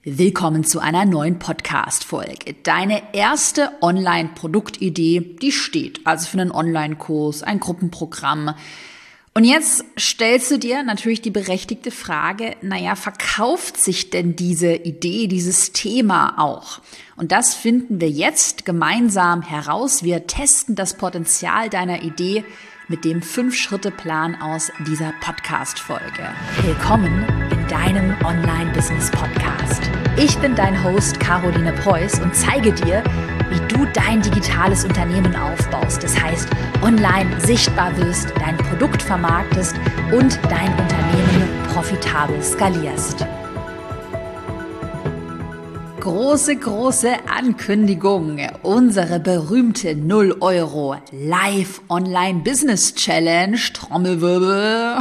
Willkommen zu einer neuen Podcast-Folge. Deine erste Online-Produktidee, die steht also für einen Online-Kurs, ein Gruppenprogramm. Und jetzt stellst du dir natürlich die berechtigte Frage, verkauft sich denn diese Idee, dieses Thema auch? Und das finden wir jetzt gemeinsam heraus. Wir testen das Potenzial deiner Idee mit dem 5-Schritte-Plan aus dieser Podcast-Folge. Willkommen in deinem Online-Business-Podcast. Ich bin dein Host Caroline Preuß und zeige dir, wie du dein digitales Unternehmen aufbaust. Das heißt, online sichtbar wirst, dein Produkt vermarktest und dein Unternehmen profitabel skalierst. Große Ankündigung. Unsere berühmte 0 € Live Online Business Challenge, Trommelwirbel,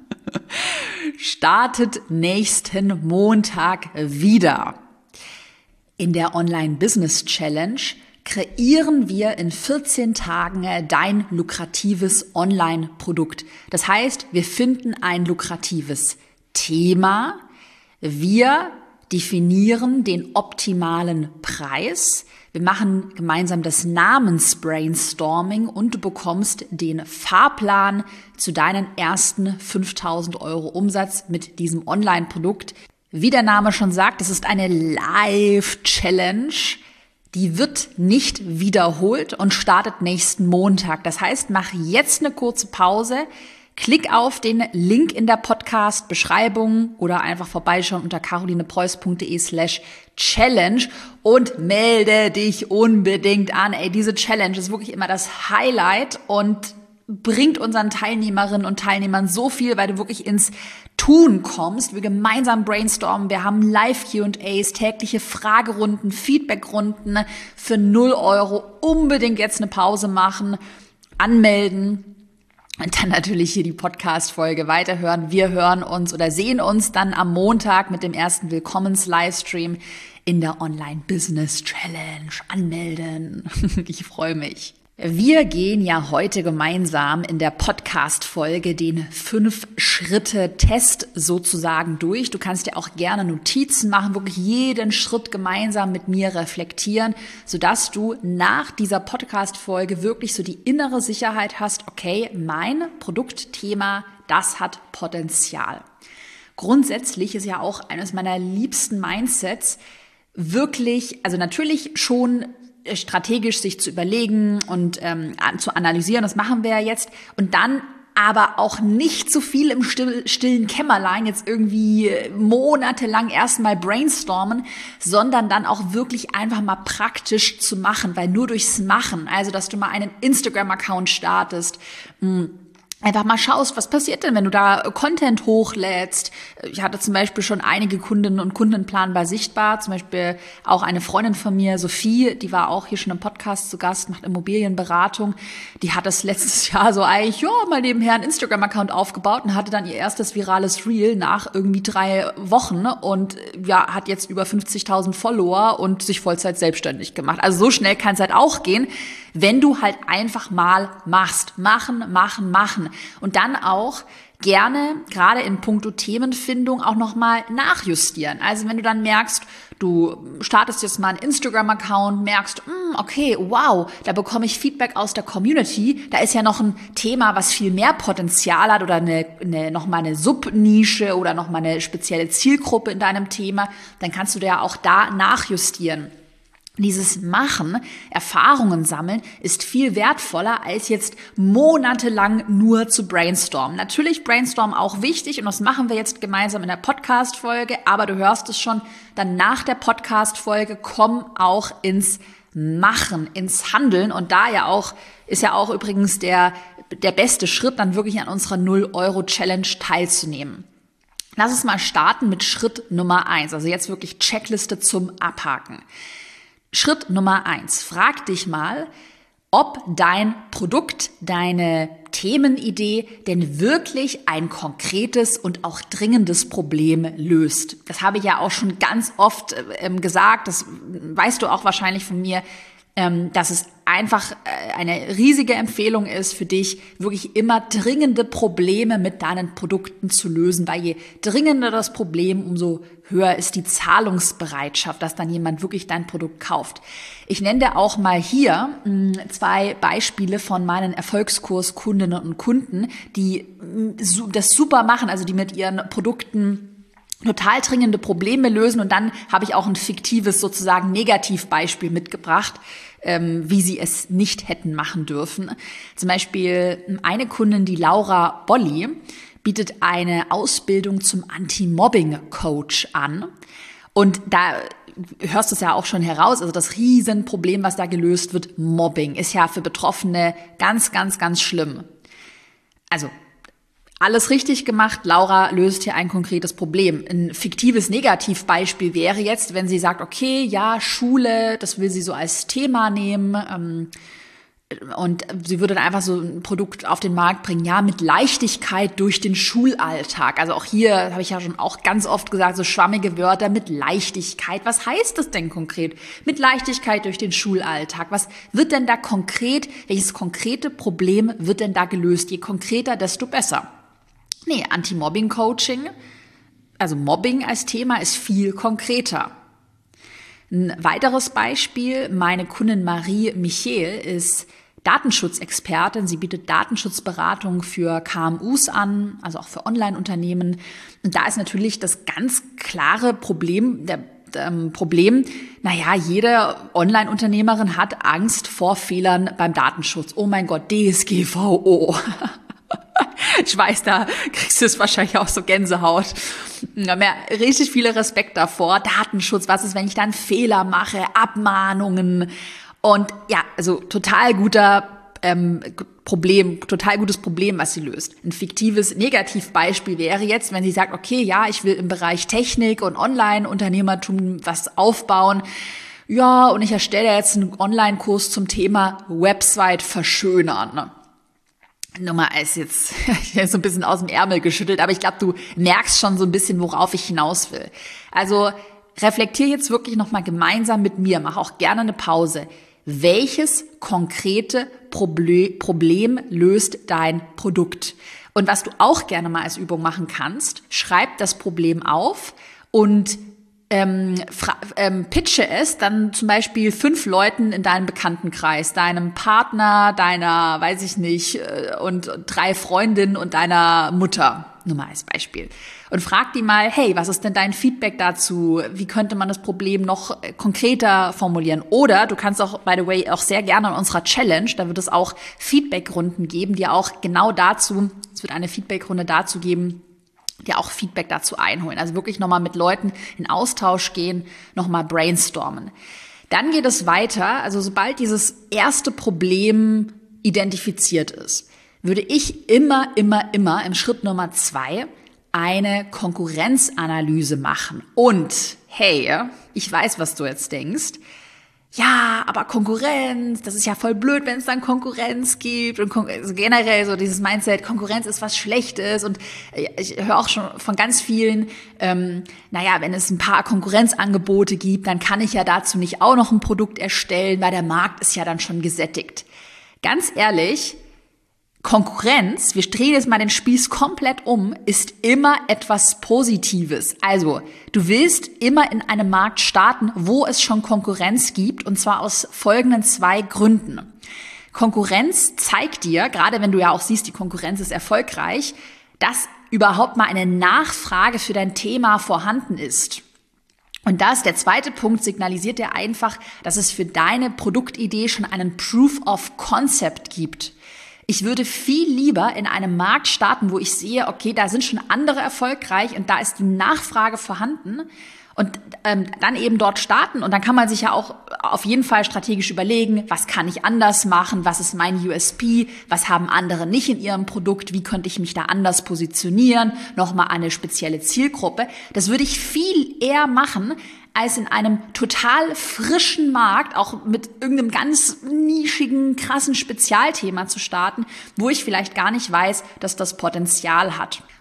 startet nächsten Montag wieder. In der Online Business Challenge kreieren wir in 14 Tagen dein lukratives Online-Produkt. Das heißt, wir finden ein lukratives Thema. Wir definieren den optimalen Preis. Wir machen gemeinsam das Namensbrainstorming und du bekommst den Fahrplan zu deinen ersten 5.000 € Umsatz mit diesem Online-Produkt. Wie der Name schon sagt, es ist eine Live-Challenge. Die wird nicht wiederholt und startet nächsten Montag. Das heißt, mach jetzt eine kurze Pause. Klick auf den Link in der Podcast-Beschreibung oder einfach vorbeischauen unter carolinepreuß.de/challenge und melde dich unbedingt an. Diese Challenge ist wirklich immer das Highlight und bringt unseren Teilnehmerinnen und Teilnehmern so viel, weil du wirklich ins Tun kommst. Wir gemeinsam brainstormen, wir haben Live-Q&As, tägliche Fragerunden, Feedbackrunden für 0 €. Unbedingt jetzt eine Pause machen, anmelden. Und dann natürlich hier die Podcast-Folge weiterhören. Wir hören uns oder sehen uns dann am Montag mit dem ersten Willkommens-Livestream in der Online-Business-Challenge. Anmelden. Ich freue mich. Wir gehen ja heute gemeinsam in der Podcast-Folge den 5-Schritte-Test sozusagen durch. Du kannst dir auch gerne Notizen machen, wirklich jeden Schritt gemeinsam mit mir reflektieren, sodass du nach dieser Podcast-Folge wirklich so die innere Sicherheit hast, okay, mein Produktthema, das hat Potenzial. Grundsätzlich ist ja auch eines meiner liebsten Mindsets wirklich, also natürlich schon strategisch sich zu überlegen und zu analysieren, das machen wir ja jetzt, und dann aber auch nicht zu viel im stillen Kämmerlein jetzt irgendwie monatelang erstmal brainstormen, sondern dann auch wirklich einfach mal praktisch zu machen, weil nur durchs Machen, also dass du mal einen Instagram-Account startest, einfach mal schaust, was passiert denn, wenn du da Content hochlädst. Ich hatte zum Beispiel schon einige Kundinnen und Kunden planbar sichtbar, zum Beispiel auch eine Freundin von mir, Sophie, die war auch hier schon im Podcast zu Gast, macht Immobilienberatung. Die hat das letztes Jahr so eigentlich, mal nebenher einen Instagram-Account aufgebaut und hatte dann ihr erstes virales Reel nach irgendwie 3 Wochen und hat jetzt über 50.000 Follower und sich Vollzeit selbstständig gemacht. Also so schnell kann es halt auch gehen, wenn du halt einfach mal machst. Machen. Und dann auch gerne, gerade in puncto Themenfindung, auch nochmal nachjustieren. Also wenn du dann merkst, du startest jetzt mal einen Instagram-Account, merkst, okay, wow, da bekomme ich Feedback aus der Community, da ist ja noch ein Thema, was viel mehr Potenzial hat oder nochmal eine Subnische oder nochmal eine spezielle Zielgruppe in deinem Thema, dann kannst du da ja auch da nachjustieren. Dieses Machen, Erfahrungen sammeln, ist viel wertvoller, als jetzt monatelang nur zu brainstormen. Natürlich Brainstorm auch wichtig und das machen wir jetzt gemeinsam in der Podcast-Folge, aber du hörst es schon, dann nach der Podcast-Folge komm auch ins Machen, ins Handeln, und da ist ja auch übrigens der beste Schritt, dann wirklich an unserer 0 € Challenge teilzunehmen. Lass uns mal starten mit Schritt Nummer 1, also jetzt wirklich Checkliste zum Abhaken. Schritt Nummer 1. Frag dich mal, ob dein Produkt, deine Themenidee denn wirklich ein konkretes und auch dringendes Problem löst. Das habe ich ja auch schon ganz oft gesagt, das weißt du auch wahrscheinlich von mir. dass es einfach eine riesige Empfehlung ist für dich, wirklich immer dringende Probleme mit deinen Produkten zu lösen, weil je dringender das Problem, umso höher ist die Zahlungsbereitschaft, dass dann jemand wirklich dein Produkt kauft. Ich nenne dir auch mal hier 2 Beispiele von meinen Erfolgskurskundinnen und Kunden, die das super machen, also die mit ihren Produkten total dringende Probleme lösen, und dann habe ich auch ein fiktives sozusagen Negativbeispiel mitgebracht, wie sie es nicht hätten machen dürfen. Zum Beispiel eine Kundin, die Laura Bolli, bietet eine Ausbildung zum Anti-Mobbing-Coach an, und da hörst du es ja auch schon heraus, also das Riesenproblem, was da gelöst wird, Mobbing, ist ja für Betroffene ganz, ganz, ganz schlimm. Also alles richtig gemacht, Laura löst hier ein konkretes Problem. Ein fiktives Negativbeispiel wäre jetzt, wenn sie sagt, okay, ja, Schule, das will sie so als Thema nehmen, und sie würde dann einfach so ein Produkt auf den Markt bringen, ja, mit Leichtigkeit durch den Schulalltag. Also auch hier habe ich ja schon auch ganz oft gesagt, so schwammige Wörter, mit Leichtigkeit. Was heißt das denn konkret? Mit Leichtigkeit durch den Schulalltag. Was wird denn da konkret, welches konkrete Problem wird denn da gelöst? Je konkreter, desto besser. Nee, Anti-Mobbing-Coaching, also Mobbing als Thema, ist viel konkreter. Ein weiteres Beispiel, meine Kundin Marie Michel ist Datenschutzexpertin. Sie bietet Datenschutzberatung für KMUs an, also auch für Online-Unternehmen. Und da ist natürlich das ganz klare Problem, naja, jede Online-Unternehmerin hat Angst vor Fehlern beim Datenschutz. Oh mein Gott, DSGVO. Ich weiß, da kriegst du es wahrscheinlich auch so Gänsehaut. Wir haben ja richtig viele Respekt davor. Datenschutz, was ist, wenn ich da einen Fehler mache? Abmahnungen. Und ja, also total gutes Problem, was sie löst. Ein fiktives Negativbeispiel wäre jetzt, wenn sie sagt, okay, ja, ich will im Bereich Technik und Online-Unternehmertum was aufbauen. Ja, und ich erstelle jetzt einen Online-Kurs zum Thema Website verschönern. Nummer ist jetzt so ein bisschen aus dem Ärmel geschüttelt, aber ich glaube, du merkst schon so ein bisschen, worauf ich hinaus will. Also reflektier jetzt wirklich nochmal gemeinsam mit mir, mach auch gerne eine Pause. Welches konkrete Problem löst dein Produkt? Und was du auch gerne mal als Übung machen kannst, schreib das Problem auf und pitche es dann zum Beispiel 5 Leuten in deinem Bekanntenkreis, deinem Partner, deiner, weiß ich nicht, und 3 Freundinnen und deiner Mutter, nur mal als Beispiel. Und frag die mal, hey, was ist denn dein Feedback dazu? Wie könnte man das Problem noch konkreter formulieren? Oder du kannst auch, by the way, auch sehr gerne in unserer Challenge, da wird es auch Feedbackrunden geben, die auch genau dazu, es wird eine Feedbackrunde dazu geben, dir auch Feedback dazu einholen. Also wirklich nochmal mit Leuten in Austausch gehen, nochmal brainstormen. Dann geht es weiter. Also sobald dieses erste Problem identifiziert ist, würde ich immer im Schritt Nummer 2 eine Konkurrenzanalyse machen. Und hey, ich weiß, was du jetzt denkst. Ja, aber Konkurrenz, das ist ja voll blöd, wenn es dann Konkurrenz gibt. Und also generell so dieses Mindset, Konkurrenz ist was Schlechtes. Und ich höre auch schon von ganz vielen, naja, wenn es ein paar Konkurrenzangebote gibt, dann kann ich ja dazu nicht auch noch ein Produkt erstellen, weil der Markt ist ja dann schon gesättigt. Ganz ehrlich, Konkurrenz, wir drehen jetzt mal den Spieß komplett um, ist immer etwas Positives. Also, du willst immer in einem Markt starten, wo es schon Konkurrenz gibt, und zwar aus folgenden 2 Gründen. Konkurrenz zeigt dir, gerade wenn du ja auch siehst, die Konkurrenz ist erfolgreich, dass überhaupt mal eine Nachfrage für dein Thema vorhanden ist. Und das, der zweite Punkt, signalisiert dir einfach, dass es für deine Produktidee schon einen Proof of Concept gibt. Ich würde viel lieber in einem Markt starten, wo ich sehe, okay, da sind schon andere erfolgreich und da ist die Nachfrage vorhanden, und dann eben dort starten. Und dann kann man sich ja auch auf jeden Fall strategisch überlegen, was kann ich anders machen, was ist mein USP, was haben andere nicht in ihrem Produkt, wie könnte ich mich da anders positionieren, nochmal eine spezielle Zielgruppe. Das würde ich viel eher machen, als in einem total frischen Markt, auch mit irgendeinem ganz nischigen, krassen Spezialthema zu starten, wo ich vielleicht gar nicht weiß, dass das Potenzial hat.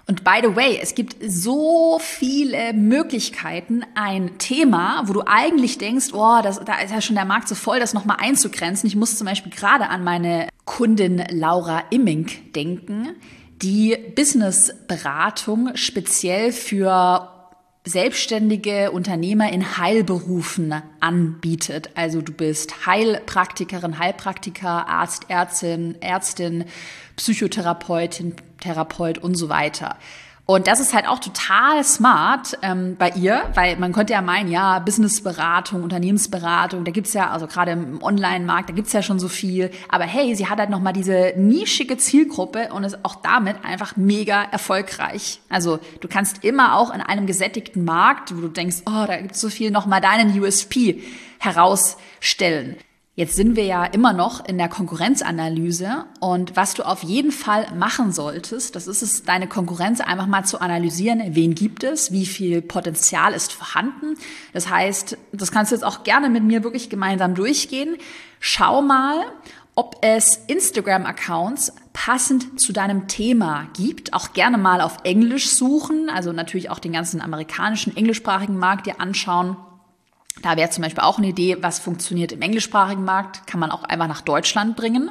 Und by the way, es gibt so viele Möglichkeiten, ein Thema, wo du eigentlich denkst, da ist ja schon der Markt so voll, das nochmal einzugrenzen. Ich muss zum Beispiel gerade an meine Kundin Laura Imming denken, die Businessberatung speziell für selbstständige Unternehmer in Heilberufen anbietet. Also du bist Heilpraktikerin, Heilpraktiker, Arzt, Ärztin, Psychotherapeutin, Therapeut und so weiter. Und das ist halt auch total smart bei ihr, weil man könnte ja meinen, ja, Businessberatung, Unternehmensberatung, da gibt's ja, also gerade im Online-Markt, da gibt's ja schon so viel. Aber hey, sie hat halt nochmal diese nischige Zielgruppe und ist auch damit einfach mega erfolgreich. Also du kannst immer auch in einem gesättigten Markt, wo du denkst, da gibt's so viel, nochmal deinen USP herausstellen. Jetzt sind wir ja immer noch in der Konkurrenzanalyse und was du auf jeden Fall machen solltest, das ist es, deine Konkurrenz einfach mal zu analysieren, wen gibt es, wie viel Potenzial ist vorhanden. Das heißt, das kannst du jetzt auch gerne mit mir wirklich gemeinsam durchgehen. Schau mal, ob es Instagram-Accounts passend zu deinem Thema gibt. Auch gerne mal auf Englisch suchen, also natürlich auch den ganzen amerikanischen, englischsprachigen Markt dir anschauen. Da wäre zum Beispiel auch eine Idee, was funktioniert im englischsprachigen Markt, kann man auch einfach nach Deutschland bringen.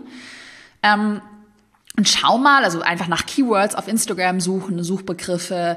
Und schau mal, also einfach nach Keywords auf Instagram suchen, Suchbegriffe.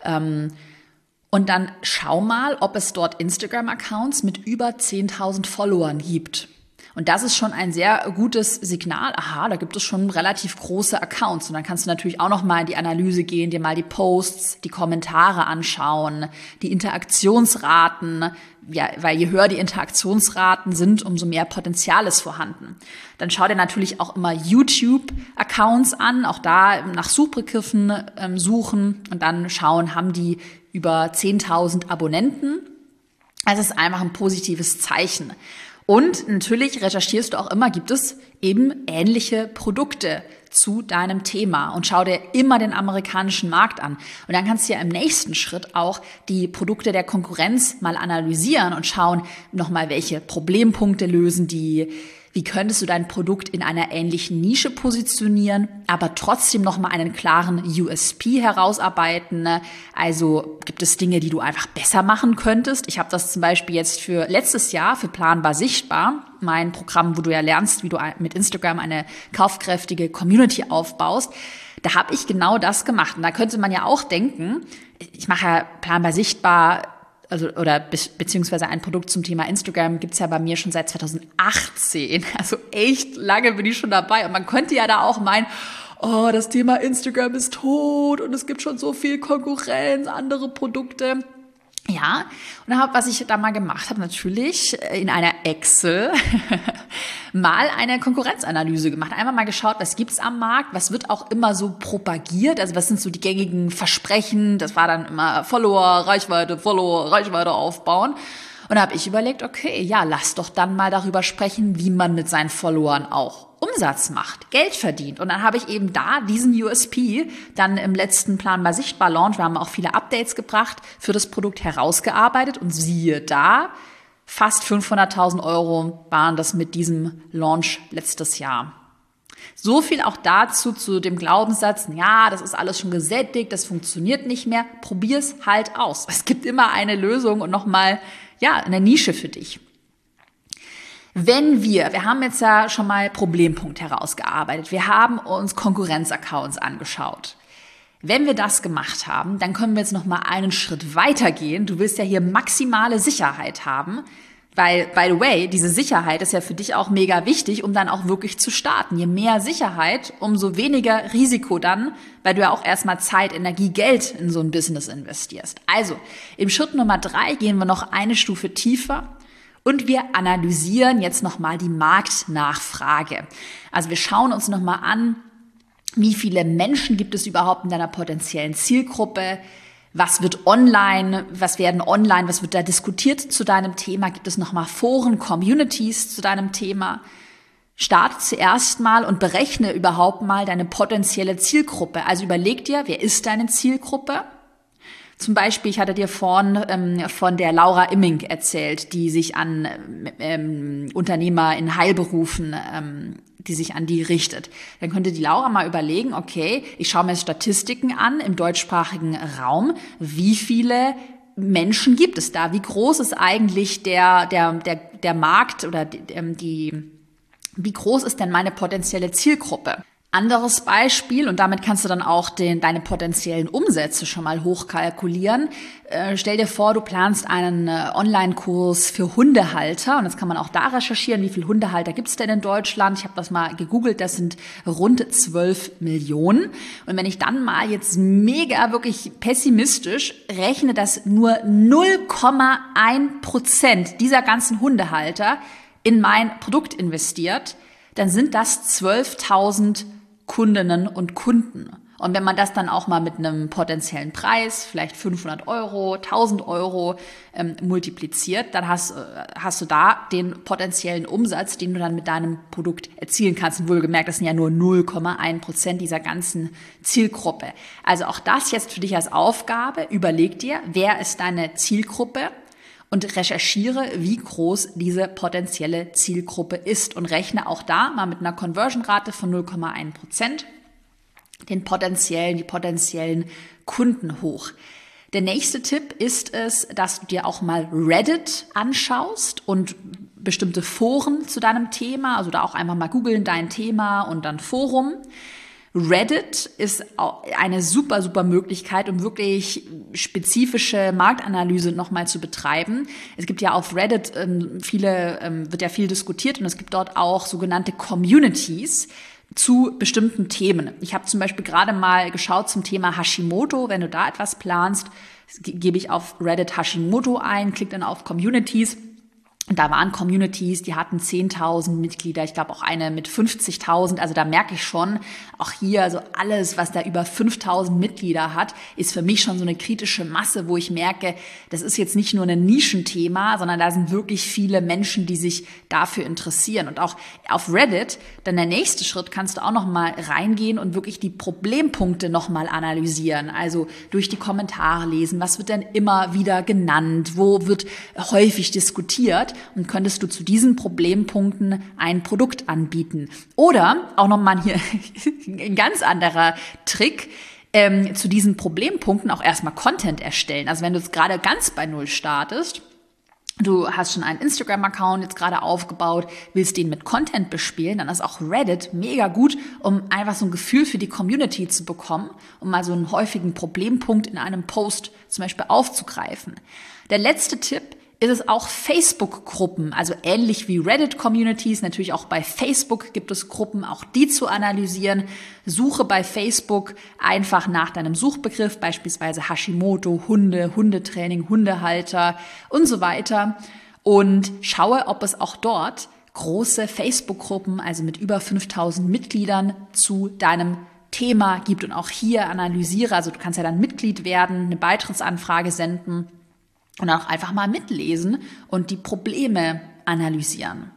Und dann schau mal, ob es dort Instagram-Accounts mit über 10.000 Followern gibt. Und das ist schon ein sehr gutes Signal. Aha, da gibt es schon relativ große Accounts. Und dann kannst du natürlich auch noch mal in die Analyse gehen, dir mal die Posts, die Kommentare anschauen, die Interaktionsraten. Ja, weil je höher die Interaktionsraten sind, umso mehr Potenzial ist vorhanden. Dann schau dir natürlich auch immer YouTube-Accounts an, auch da nach Suchbegriffen suchen und dann schauen, haben die über 10.000 Abonnenten. Das ist einfach ein positives Zeichen. Und natürlich recherchierst du auch immer, gibt es eben ähnliche Produkte zu deinem Thema und schau dir immer den amerikanischen Markt an. Und dann kannst du ja im nächsten Schritt auch die Produkte der Konkurrenz mal analysieren und schauen nochmal, welche Problempunkte lösen die. Wie könntest du dein Produkt in einer ähnlichen Nische positionieren, aber trotzdem nochmal einen klaren USP herausarbeiten? Also gibt es Dinge, die du einfach besser machen könntest? Ich habe das zum Beispiel jetzt für letztes Jahr für Planbar Sichtbar, mein Programm, wo du ja lernst, wie du mit Instagram eine kaufkräftige Community aufbaust. Da habe ich genau das gemacht. Und da könnte man ja auch denken, ich mache ja Planbar Sichtbar, beziehungsweise ein Produkt zum Thema Instagram gibt's ja bei mir schon seit 2018. Also echt lange bin ich schon dabei. Und man könnte ja da auch meinen, das Thema Instagram ist tot und es gibt schon so viel Konkurrenz, andere Produkte. Ja, und was ich da mal gemacht habe, natürlich in einer Excel mal eine Konkurrenzanalyse gemacht. Einfach mal geschaut, was gibt's am Markt, was wird auch immer so propagiert, also was sind so die gängigen Versprechen, das war dann immer Follower, Reichweite aufbauen. Und da habe ich überlegt, okay, ja, lass doch dann mal darüber sprechen, wie man mit seinen Followern auch Umsatz macht, Geld verdient. Und dann habe ich eben da diesen USP dann im letzten Planbar Sichtbar Launch, wir haben auch viele Updates gebracht, für das Produkt herausgearbeitet und siehe da, fast 500.000 € waren das mit diesem Launch letztes Jahr. So viel auch dazu, zu dem Glaubenssatz, ja, das ist alles schon gesättigt, das funktioniert nicht mehr. Probier's halt aus. Es gibt immer eine Lösung und nochmal, eine Nische für dich. Wenn wir haben jetzt ja schon mal Problempunkt herausgearbeitet, wir haben uns Konkurrenzaccounts angeschaut. Wenn wir das gemacht haben, dann können wir jetzt noch mal einen Schritt weiter gehen. Du willst ja hier maximale Sicherheit haben, weil, by the way, diese Sicherheit ist ja für dich auch mega wichtig, um dann auch wirklich zu starten. Je mehr Sicherheit, umso weniger Risiko dann, weil du ja auch erstmal Zeit, Energie, Geld in so ein Business investierst. Also, im Schritt Nummer 3 gehen wir noch eine Stufe tiefer. Und wir analysieren jetzt nochmal die Marktnachfrage. Also wir schauen uns nochmal an, wie viele Menschen gibt es überhaupt in deiner potenziellen Zielgruppe? Was wird da diskutiert zu deinem Thema? Gibt es nochmal Foren, Communities zu deinem Thema? Starte zuerst mal und berechne überhaupt mal deine potenzielle Zielgruppe. Also überleg dir, wer ist deine Zielgruppe? Zum Beispiel, ich hatte dir vorhin von der Laura Imming erzählt, die sich an Unternehmer in Heilberufen die sich an die richtet. Dann könnte die Laura mal überlegen, okay, ich schaue mir Statistiken an im deutschsprachigen Raum, wie viele Menschen gibt es da? Wie groß ist eigentlich der Markt oder wie groß ist denn meine potenzielle Zielgruppe? Anderes Beispiel, und damit kannst du dann auch deine potenziellen Umsätze schon mal hochkalkulieren. Stell dir vor, du planst einen Online-Kurs für Hundehalter, und jetzt kann man auch da recherchieren, wie viele Hundehalter gibt es denn in Deutschland. Ich habe das mal gegoogelt, das sind rund 12 Millionen. Und wenn ich dann mal jetzt mega wirklich pessimistisch rechne, dass nur 0,1% dieser ganzen Hundehalter in mein Produkt investiert, dann sind das 12.000 Kundinnen und Kunden. Und wenn man das dann auch mal mit einem potenziellen Preis, vielleicht 500 €, 1.000 € multipliziert, dann hast du da den potenziellen Umsatz, den du dann mit deinem Produkt erzielen kannst. Und wohlgemerkt, das sind ja nur 0,1% dieser ganzen Zielgruppe. Also auch das jetzt für dich als Aufgabe. Überleg dir, wer ist deine Zielgruppe? Und recherchiere, wie groß diese potenzielle Zielgruppe ist und rechne auch da mal mit einer Conversion-Rate von 0,1% die potenziellen Kunden hoch. Der nächste Tipp ist es, dass du dir auch mal Reddit anschaust und bestimmte Foren zu deinem Thema, also da auch einfach mal googeln, dein Thema und dann Forum. Reddit ist eine super, super Möglichkeit, um wirklich spezifische Marktanalyse nochmal zu betreiben. Es gibt ja auf Reddit wird ja viel diskutiert, und es gibt dort auch sogenannte Communities zu bestimmten Themen. Ich habe zum Beispiel gerade mal geschaut zum Thema Hashimoto. Wenn du da etwas planst, gebe ich auf Reddit Hashimoto ein, klick dann auf Communities. Und da waren Communities, die hatten 10.000 Mitglieder, ich glaube auch eine mit 50.000. Also da merke ich schon, auch hier, also alles, was da über 5.000 Mitglieder hat, ist für mich schon so eine kritische Masse, wo ich merke, das ist jetzt nicht nur ein Nischenthema, sondern da sind wirklich viele Menschen, die sich dafür interessieren. Und auch auf Reddit, dann der nächste Schritt, kannst du auch nochmal reingehen und wirklich die Problempunkte nochmal analysieren. Also durch die Kommentare lesen, was wird denn immer wieder genannt, wo wird häufig diskutiert. Und könntest du zu diesen Problempunkten ein Produkt anbieten. Oder auch nochmal hier ein ganz anderer Trick, zu diesen Problempunkten auch erstmal Content erstellen. Also wenn du jetzt gerade ganz bei Null startest, du hast schon einen Instagram-Account jetzt gerade aufgebaut, willst den mit Content bespielen, dann ist auch Reddit mega gut, um einfach so ein Gefühl für die Community zu bekommen, um mal so einen häufigen Problempunkt in einem Post zum Beispiel aufzugreifen. Der letzte Tipp ist es auch Facebook-Gruppen, also ähnlich wie Reddit-Communities, natürlich auch bei Facebook gibt es Gruppen, auch die zu analysieren. Suche bei Facebook einfach nach deinem Suchbegriff, beispielsweise Hashimoto, Hunde, Hundetraining, Hundehalter und so weiter, und schaue, ob es auch dort große Facebook-Gruppen, also mit über 5.000 Mitgliedern, zu deinem Thema gibt. Und auch hier analysiere, also du kannst ja dann Mitglied werden, eine Beitrittsanfrage senden und auch einfach mal mitlesen und die Probleme analysieren.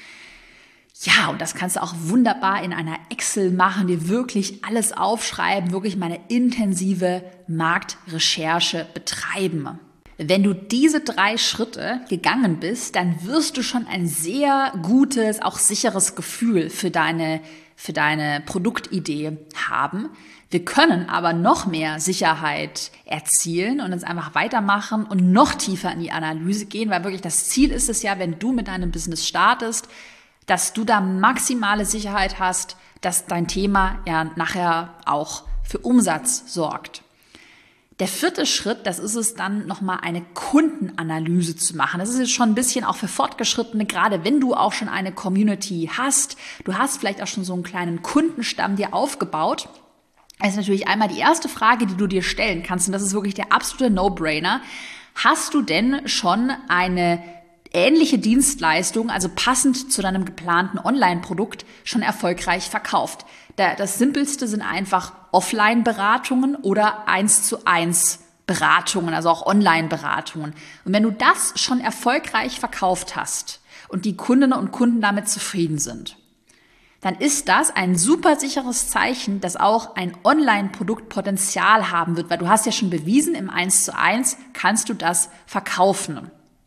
Ja, und das kannst du auch wunderbar in einer Excel machen, dir wirklich alles aufschreiben, wirklich mal eine intensive Marktrecherche betreiben. Wenn du diese 3 Schritte gegangen bist, dann wirst du schon ein sehr gutes, auch sicheres Gefühl für deine Produktidee haben. Wir können aber noch mehr Sicherheit erzielen und uns einfach weitermachen und noch tiefer in die Analyse gehen, weil wirklich das Ziel ist es ja, wenn du mit deinem Business startest, dass du da maximale Sicherheit hast, dass dein Thema ja nachher auch für Umsatz sorgt. Der 4. Schritt, das ist es dann, nochmal eine Kundenanalyse zu machen. Das ist jetzt schon ein bisschen auch für Fortgeschrittene, gerade wenn du auch schon eine Community hast. Du hast vielleicht auch schon so einen kleinen Kundenstamm dir aufgebaut. Das ist natürlich einmal die erste Frage, die du dir stellen kannst, und das ist wirklich der absolute No-Brainer. Hast du denn schon eine ähnliche Dienstleistung, also passend zu deinem geplanten Online-Produkt, schon erfolgreich verkauft? Das Simpelste sind einfach Offline-Beratungen oder 1:1 Beratungen, also auch Online-Beratungen. Und wenn du das schon erfolgreich verkauft hast und die Kundinnen und Kunden damit zufrieden sind, dann ist das ein super sicheres Zeichen, dass auch ein Online-Produkt Potenzial haben wird, weil du hast ja schon bewiesen, im 1:1 kannst du das verkaufen.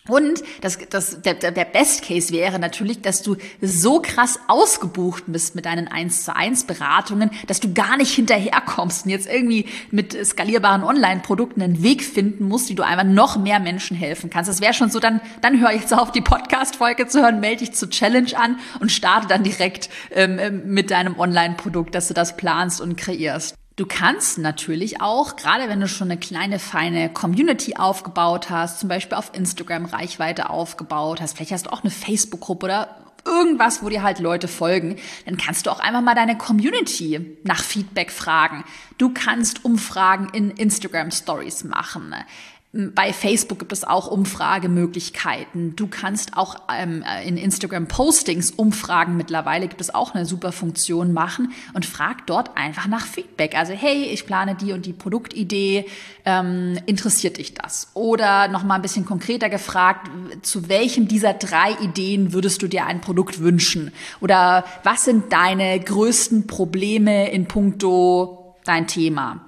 Und der Best Case wäre natürlich, dass du so krass ausgebucht bist mit deinen 1:1 Beratungen, dass du gar nicht hinterherkommst und jetzt irgendwie mit skalierbaren Online-Produkten einen Weg finden musst, wie du einfach noch mehr Menschen helfen kannst. Das wäre schon so, dann hör jetzt auf, die Podcast-Folge zu hören, melde dich zur Challenge an und starte dann direkt mit deinem Online-Produkt, dass du das planst und kreierst. Du kannst natürlich auch, gerade wenn du schon eine kleine, feine Community aufgebaut hast, zum Beispiel auf Instagram Reichweite aufgebaut hast, vielleicht hast du auch eine Facebook-Gruppe oder irgendwas, wo dir halt Leute folgen, dann kannst du auch einfach mal deine Community nach Feedback fragen. Du kannst Umfragen in Instagram Stories machen. Bei Facebook gibt es auch Umfragemöglichkeiten. Du kannst auch in Instagram Postings Umfragen mittlerweile, gibt es auch eine super Funktion machen und frag dort einfach nach Feedback. Also hey, ich plane die und die Produktidee, interessiert dich das? Oder nochmal ein bisschen konkreter gefragt, zu welchem dieser 3 Ideen würdest du dir ein Produkt wünschen? Oder was sind deine größten Probleme in puncto dein Thema?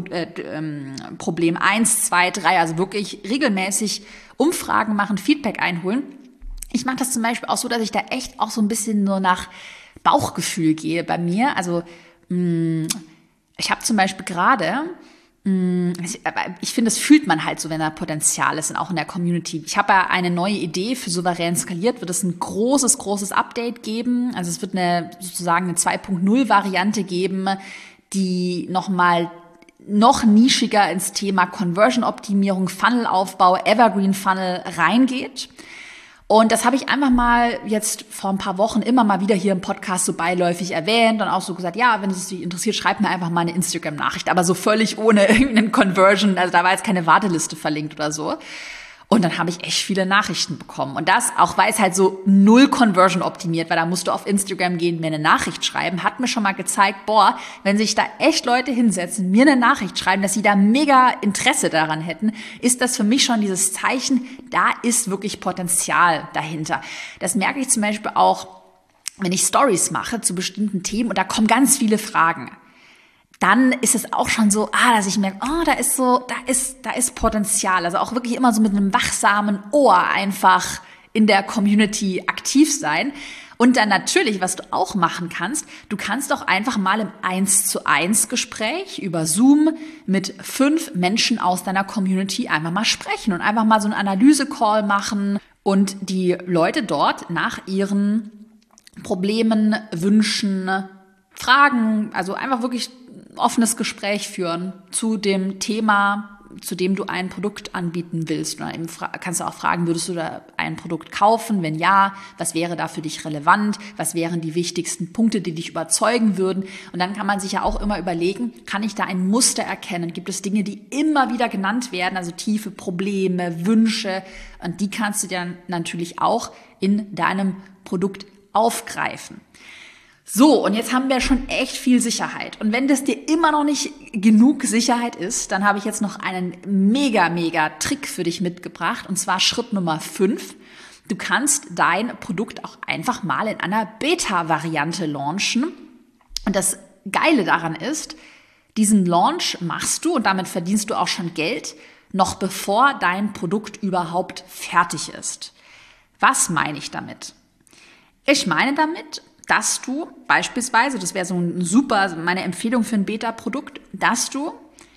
Problem 1, 2, 3, also wirklich regelmäßig Umfragen machen, Feedback einholen. Ich mache das zum Beispiel auch so, dass ich da echt auch so ein bisschen nur nach Bauchgefühl gehe bei mir. Also ich habe zum Beispiel gerade, ich finde, das fühlt man halt so, wenn da Potenzial ist und auch in der Community. Ich habe ja eine neue Idee für Souverän skaliert, wird es ein großes Update geben. Also es wird sozusagen eine 2.0 Variante geben, die noch nischiger ins Thema Conversion-Optimierung, Funnel-Aufbau, Evergreen-Funnel reingeht. Und das habe ich einfach mal jetzt vor ein paar Wochen immer mal wieder hier im Podcast so beiläufig erwähnt und auch so gesagt, ja, wenn es dich interessiert, schreib mir einfach mal eine Instagram-Nachricht, aber so völlig ohne irgendeinen Conversion, also da war jetzt keine Warteliste verlinkt oder so. Und dann habe ich echt viele Nachrichten bekommen. Und das, auch weil es halt so 0 Conversion optimiert, weil da musst du auf Instagram gehen, mir eine Nachricht schreiben, hat mir schon mal gezeigt, wenn sich da echt Leute hinsetzen, mir eine Nachricht schreiben, dass sie da mega Interesse daran hätten, ist das für mich schon dieses Zeichen, da ist wirklich Potenzial dahinter. Das merke ich zum Beispiel auch, wenn ich Stories mache zu bestimmten Themen und da kommen ganz viele Fragen. Dann ist es auch schon so, dass ich merke, da ist Potenzial. Also auch wirklich immer so mit einem wachsamen Ohr einfach in der Community aktiv sein. Und dann natürlich, was du auch machen kannst, du kannst auch einfach mal im 1:1 Gespräch über Zoom mit 5 Menschen aus deiner Community einfach mal sprechen und einfach mal so einen Analyse-Call machen und die Leute dort nach ihren Problemen, Wünschen, Fragen, also einfach wirklich offenes Gespräch führen zu dem Thema, zu dem du ein Produkt anbieten willst. Oder eben kannst du auch fragen, würdest du da ein Produkt kaufen? Wenn ja, was wäre da für dich relevant? Was wären die wichtigsten Punkte, die dich überzeugen würden? Und dann kann man sich ja auch immer überlegen, kann ich da ein Muster erkennen? Gibt es Dinge, die immer wieder genannt werden, also tiefe Probleme, Wünsche? Und die kannst du dann natürlich auch in deinem Produkt aufgreifen. So, und jetzt haben wir schon echt viel Sicherheit. Und wenn das dir immer noch nicht genug Sicherheit ist, dann habe ich jetzt noch einen mega Trick für dich mitgebracht. Und zwar Schritt Nummer 5. Du kannst dein Produkt auch einfach mal in einer Beta-Variante launchen. Und das Geile daran ist, diesen Launch machst du und damit verdienst du auch schon Geld, noch bevor dein Produkt überhaupt fertig ist. Was meine ich damit? Ich meine damit, dass du beispielsweise, das wäre so ein super, meine Empfehlung für ein Beta-Produkt, dass du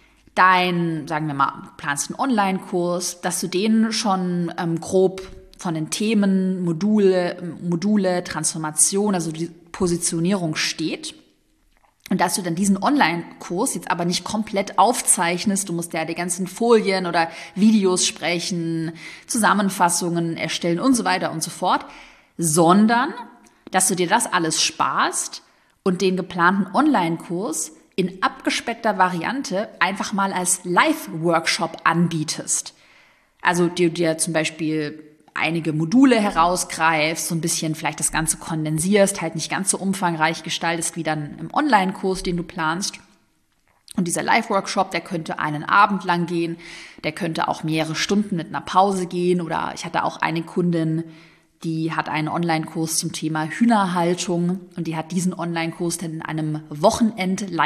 sagen wir mal, planst einen Online-Kurs, dass du den schon grob von den Themen, Module, Transformation, also die Positionierung steht. Und dass du dann diesen Online-Kurs jetzt aber nicht komplett aufzeichnest, du musst ja die ganzen Folien oder Videos sprechen, Zusammenfassungen erstellen und so weiter und so fort, sondern dass du dir das alles sparst und den geplanten Online-Kurs in abgespeckter Variante einfach mal als Live-Workshop anbietest. Also dir zum Beispiel einige Module herausgreifst, so ein bisschen vielleicht das Ganze kondensierst, halt nicht ganz so umfangreich gestaltest wie dann im Online-Kurs, den du planst. Und dieser Live-Workshop, der könnte einen Abend lang gehen, der könnte auch mehrere Stunden mit einer Pause gehen. Oder ich hatte auch eine Kundin, die hat einen Online-Kurs zum Thema Hühnerhaltung und die hat diesen Online-Kurs dann in einem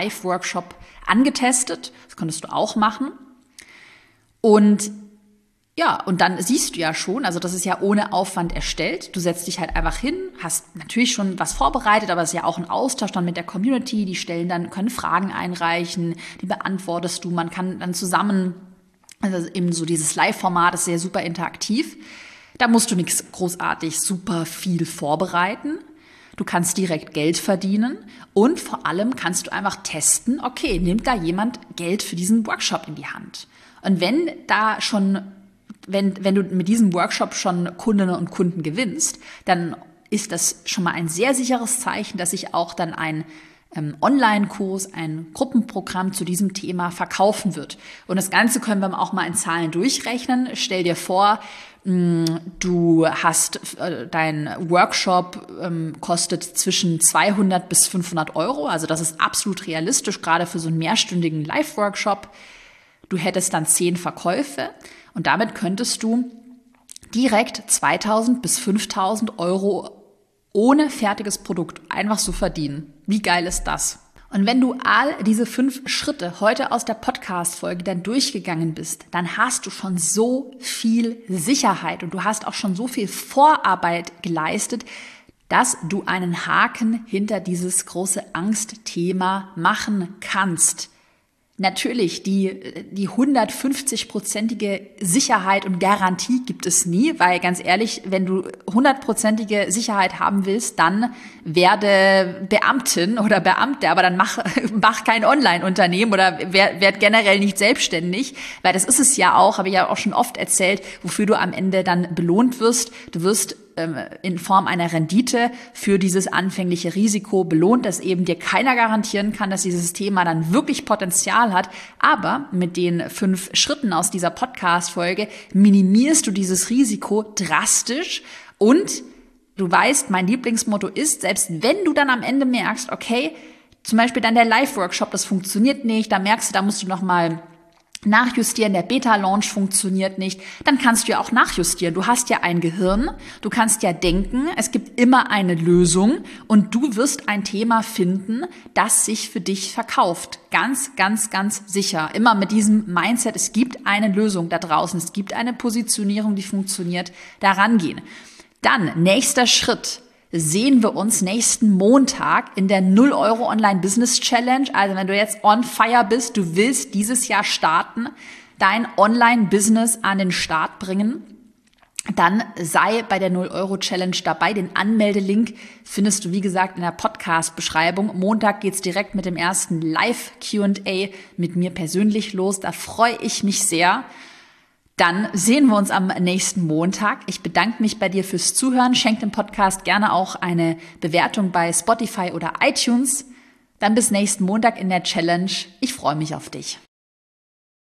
Wochenend-Live-Workshop angetestet. Das konntest du auch machen. Und Ja, und dann siehst du ja schon, also das ist ja ohne Aufwand erstellt. Du setzt dich halt einfach hin, hast natürlich schon was vorbereitet, aber es ist ja auch ein Austausch dann mit der Community. Die können Fragen einreichen, die beantwortest du. Man kann dann zusammen, also eben so dieses Live-Format ist sehr super interaktiv. Da musst du nichts großartig super viel vorbereiten. Du kannst direkt Geld verdienen und vor allem kannst du einfach testen, okay, nimmt da jemand Geld für diesen Workshop in die Hand? Und wenn du mit diesem Workshop schon Kundinnen und Kunden gewinnst, dann ist das schon mal ein sehr sicheres Zeichen, dass sich auch dann ein Online-Kurs, ein Gruppenprogramm zu diesem Thema verkaufen wird. Und das Ganze können wir auch mal in Zahlen durchrechnen. Stell dir vor, du hast dein Workshop kostet zwischen 200 bis 500 Euro. Also das ist absolut realistisch, gerade für so einen mehrstündigen Live-Workshop. Du hättest dann 10 Verkäufe und damit könntest du direkt 2.000 bis 5.000 Euro ohne fertiges Produkt einfach so verdienen. Wie geil ist das? Und wenn du all diese 5 Schritte heute aus der Podcast-Folge dann durchgegangen bist, dann hast du schon so viel Sicherheit und du hast auch schon so viel Vorarbeit geleistet, dass du einen Haken hinter dieses große Angstthema machen kannst. Natürlich, die 150-prozentige Sicherheit und Garantie gibt es nie, weil ganz ehrlich, wenn du 100-prozentige Sicherheit haben willst, dann werde Beamtin oder Beamte, aber dann mach kein Online-Unternehmen oder werd generell nicht selbstständig, weil das ist es ja auch, habe ich ja auch schon oft erzählt, wofür du am Ende dann belohnt wirst. Du wirst in Form einer Rendite für dieses anfängliche Risiko belohnt, dass eben dir keiner garantieren kann, dass dieses Thema dann wirklich Potenzial hat. Aber mit den 5 Schritten aus dieser Podcast-Folge minimierst du dieses Risiko drastisch und du weißt, mein Lieblingsmotto ist, selbst wenn du dann am Ende merkst, okay, zum Beispiel dann der Live-Workshop, das funktioniert nicht, da merkst du, da musst du nochmal nachjustieren, der Beta-Launch funktioniert nicht, dann kannst du ja auch nachjustieren. Du hast ja ein Gehirn, du kannst ja denken, es gibt immer eine Lösung und du wirst ein Thema finden, das sich für dich verkauft. Ganz, ganz, ganz sicher. Immer mit diesem Mindset, es gibt eine Lösung da draußen, es gibt eine Positionierung, die funktioniert, daran gehen. Dann, nächster Schritt. Sehen wir uns nächsten Montag in der 0 Euro Online Business Challenge. Also wenn du jetzt on fire bist, du willst dieses Jahr starten, dein Online-Business an den Start bringen, dann sei bei der 0 Euro Challenge dabei. Den Anmeldelink findest du, wie gesagt, in der Podcast-Beschreibung. Montag geht's direkt mit dem ersten Live-Q&A mit mir persönlich los. Da freue ich mich sehr. Dann sehen wir uns am nächsten Montag. Ich bedanke mich bei dir fürs Zuhören. Schenk dem Podcast gerne auch eine Bewertung bei Spotify oder iTunes. Dann bis nächsten Montag in der Challenge. Ich freue mich auf dich.